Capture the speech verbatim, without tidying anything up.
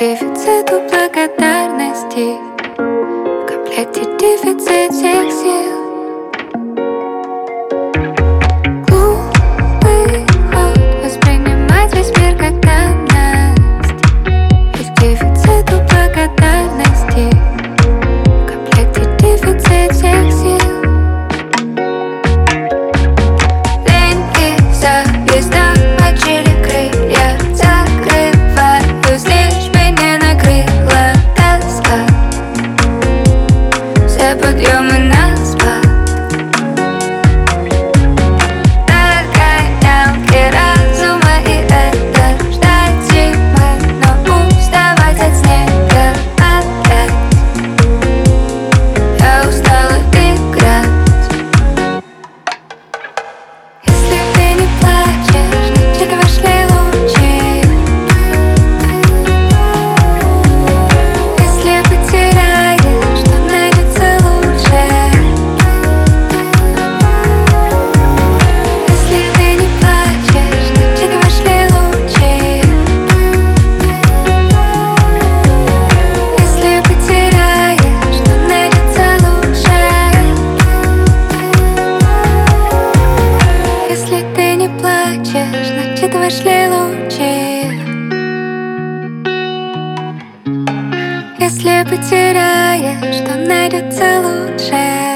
дефициту благодарности, в комплекте дефицит всех сил. Глупый ход воспринимать весь мир как данность, ведь к дефициту благодарности в комплекте дефицит всех сил. Деньги зависна, мочили крылья, закрываюсь, лишь меня накрыла тоска. Все подъемы на спад, догонялки разума, и это ждать зимы, но уставать от снега опять. Я устала играть. Если ты не плачешь, значит вошли лучи. Если потеряешь, то найдется лучше. Если ты не плачешь, значит вошли лучи. Если потеряешь, то найдется лучше. Если ты не плачешь, значит вошли лучи. Если потеряешь, то найдется лучше.